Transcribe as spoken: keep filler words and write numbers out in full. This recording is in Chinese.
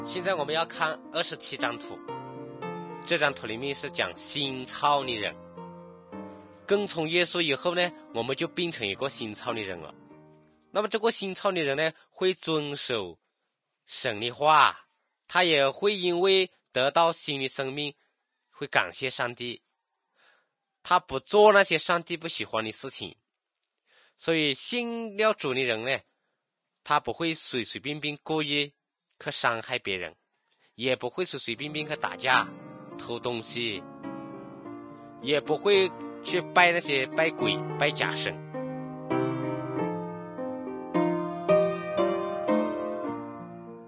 现在我们要看二十七张图，这张图里面是讲新造的人。跟从耶稣以后呢，我们就变成一个新造的人了。那么这个新造的人呢，会遵守神的话，他也会因为得到新的生命，会感谢上帝。他不做那些上帝不喜欢的事情。所以信了主的人呢，他不会随随便便故意去伤害别人，也不会随随便便去打架偷东西，也不会去拜那些拜鬼拜假神。